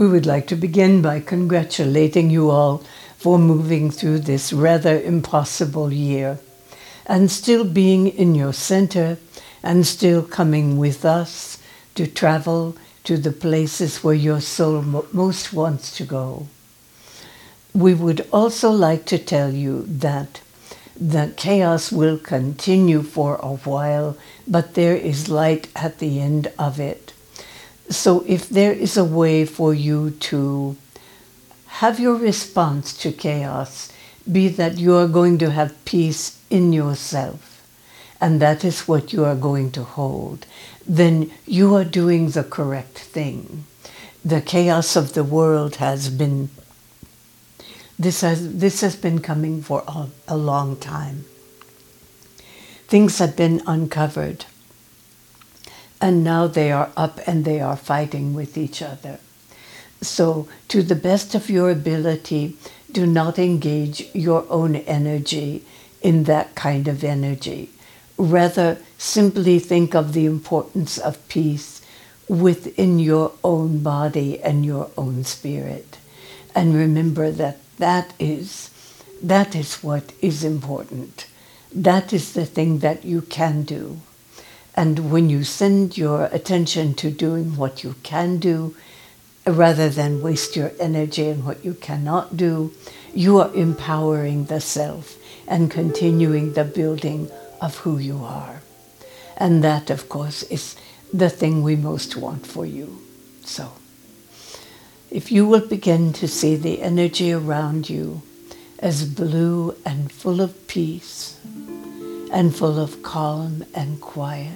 We would like to begin by congratulating you all for moving through this rather impossible year and still being in your center and still coming with us to travel to the places where your soul most wants to go. We would also like to tell you that the chaos will continue for a while, but there is light at the end of it. So if there is a way for you to have your response to chaos be that you are going to have peace in yourself, and that is what you are going to hold, then you are doing the correct thing. The chaos of the world has been, this has been coming for a long time. Things have been uncovered, and now they are up and they are fighting with each other. So, to the best of your ability, do not engage your own energy in that kind of energy. Rather, simply think of the importance of peace within your own body and your own spirit. And remember that that is what is important. That is the thing that you can do. And when you send your attention to doing what you can do, rather than waste your energy in what you cannot do, you are empowering the self and continuing the building of who you are. And that, of course, is the thing we most want for you. So, if you will begin to see the energy around you as blue and full of peace and full of calm and quiet,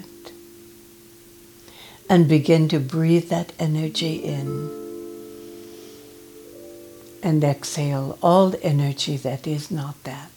and begin to breathe that energy in and exhale all energy that is not that.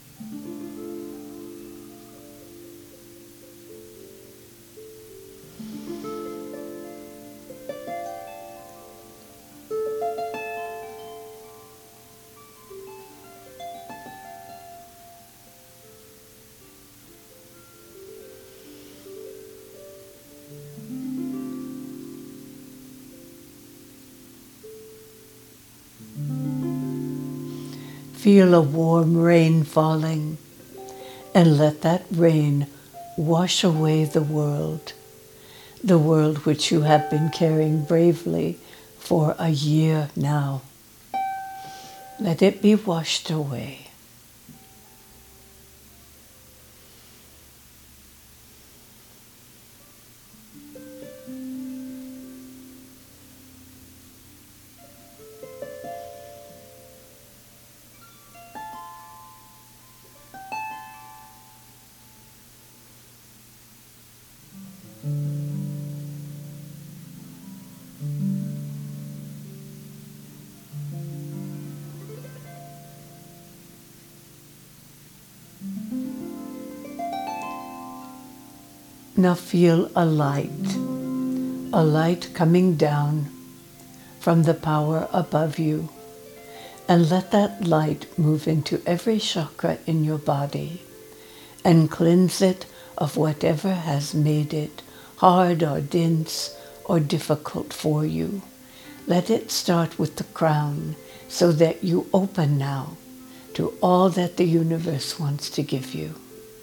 Feel a warm rain falling, and let that rain wash away the world which you have been carrying bravely for a year now. Let it be washed away. Now feel a light coming down from the power above you, and let that light move into every chakra in your body and cleanse it of whatever has made it hard or dense or difficult for you. Let it start with the crown so that you open now to all that the universe wants to give you.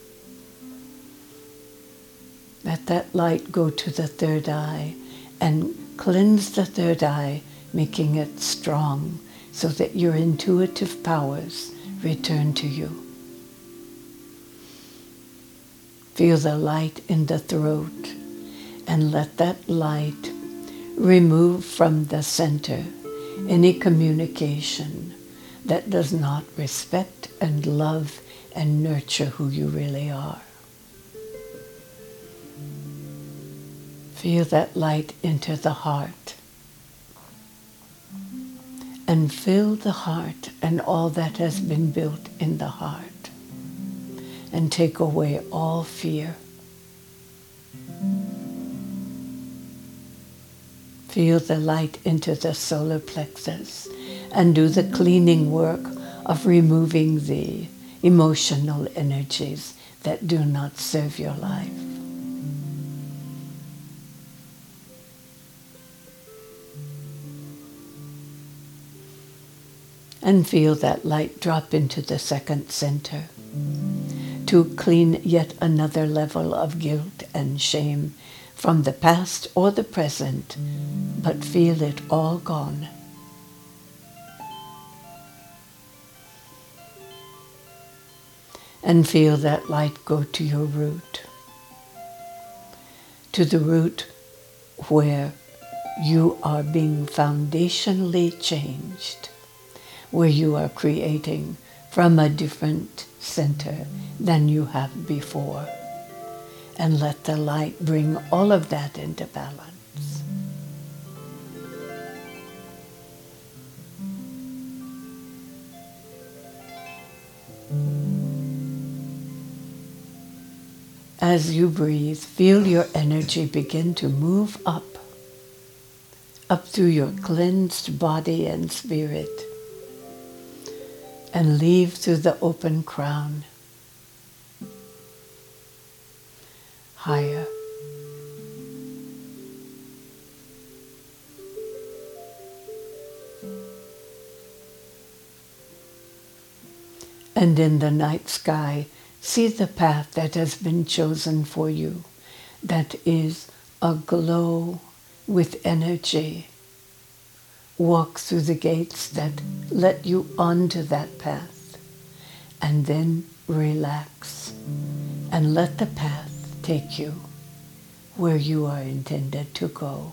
Let that light go to the third eye and cleanse the third eye, making it strong so that your intuitive powers return to you. Feel the light in the throat and let that light remove from the center any communication that does not respect and love and nurture who you really are. Feel that light into the heart, and fill the heart and all that has been built in the heart, and take away all fear. Feel the light into the solar plexus and do the cleaning work of removing the emotional energies that do not serve your life. And feel that light drop into the second center to clean yet another level of guilt and shame from the past or the present, but feel it all gone. And feel that light go to your root, to the root where you are being foundationally changed, where you are creating from a different center than you have before. And let the light bring all of that into balance. As you breathe, feel your energy begin to move up through your cleansed body and spirit, and leave through the open crown, higher. And in the night sky, see the path that has been chosen for you, that is aglow with energy. Walk through the gates that let you onto that path, and then relax and let the path take you where you are intended to go.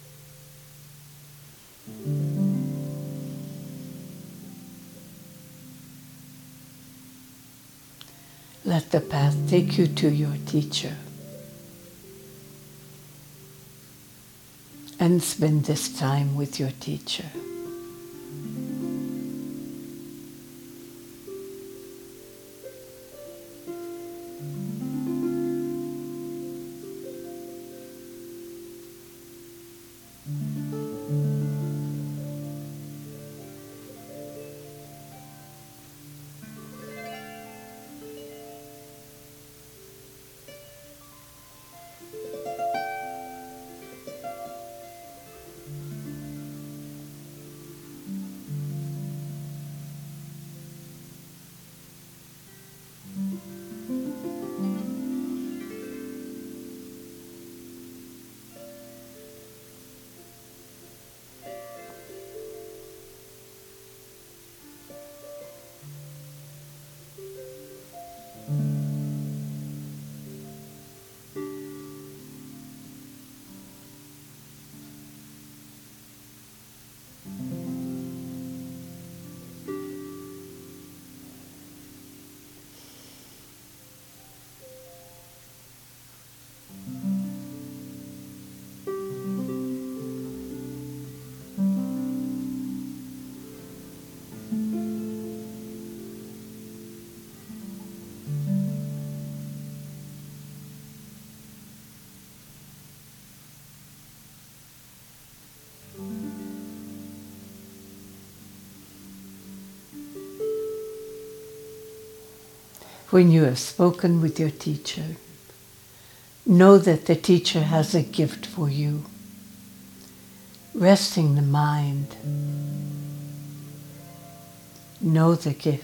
Let the path take you to your teacher. And spend this time with your teacher. When you have spoken with your teacher, know that the teacher has a gift for you. Resting the mind, know the gift.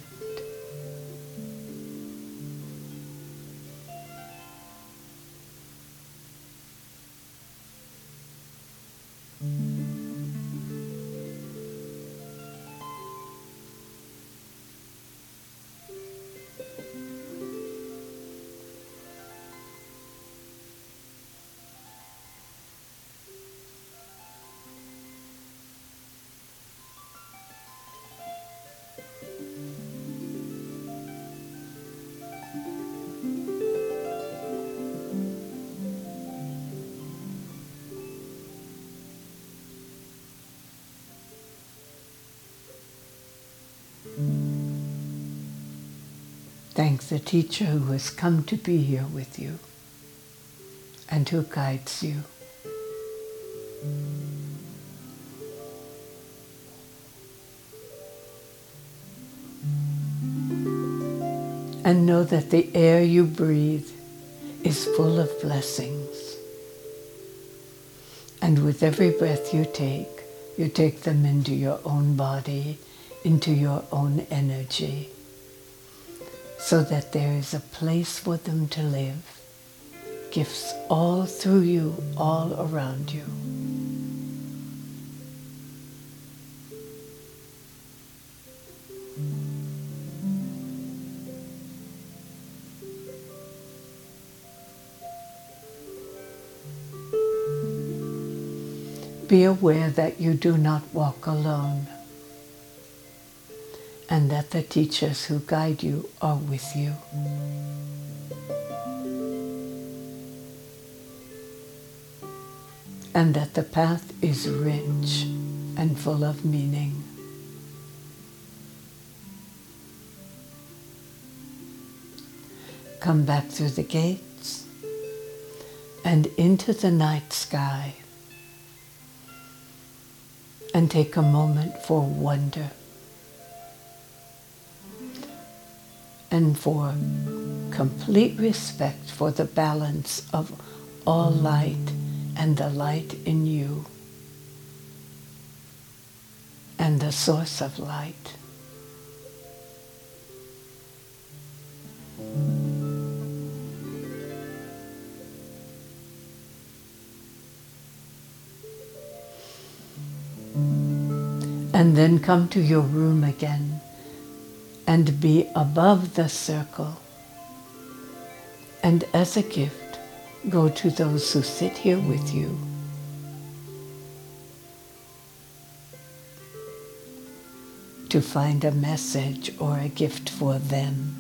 Thank the teacher who has come to be here with you and who guides you. And know that the air you breathe is full of blessings. And with every breath you take them into your own body, into your own energy, so that there is a place for them to live. Gifts all through you, all around you. Be aware that you do not walk alone, and that the teachers who guide you are with you. And that the path is rich and full of meaning. Come back through the gates and into the night sky, and take a moment for wonder and for complete respect for the balance of all light and the light in you and the source of light. And then come to your room again and be above the circle. And as a gift, go to those who sit here with you. To find a message or a gift for them.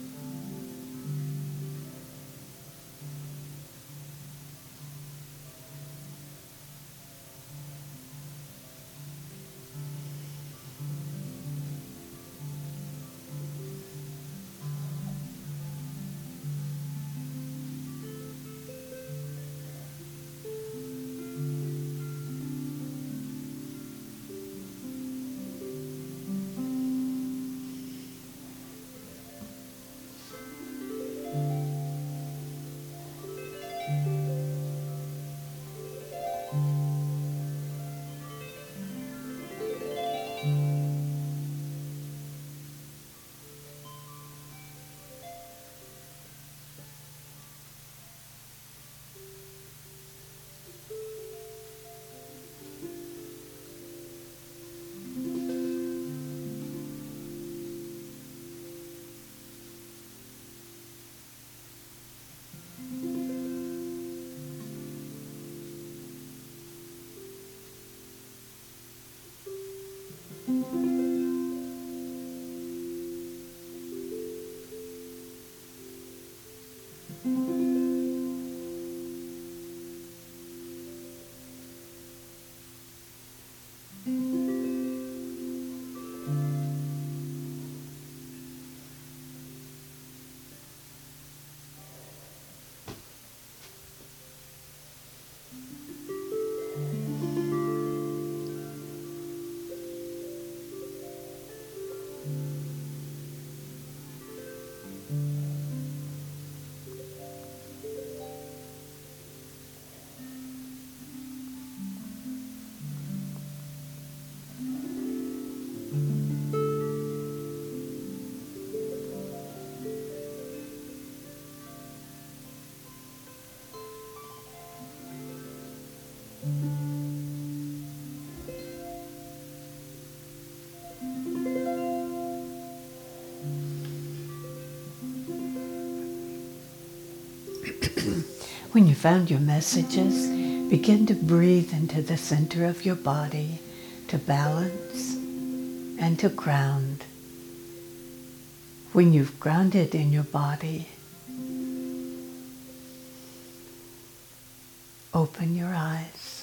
When you found your messages, begin to breathe into the center of your body to balance and to ground. When you've grounded in your body, open your eyes.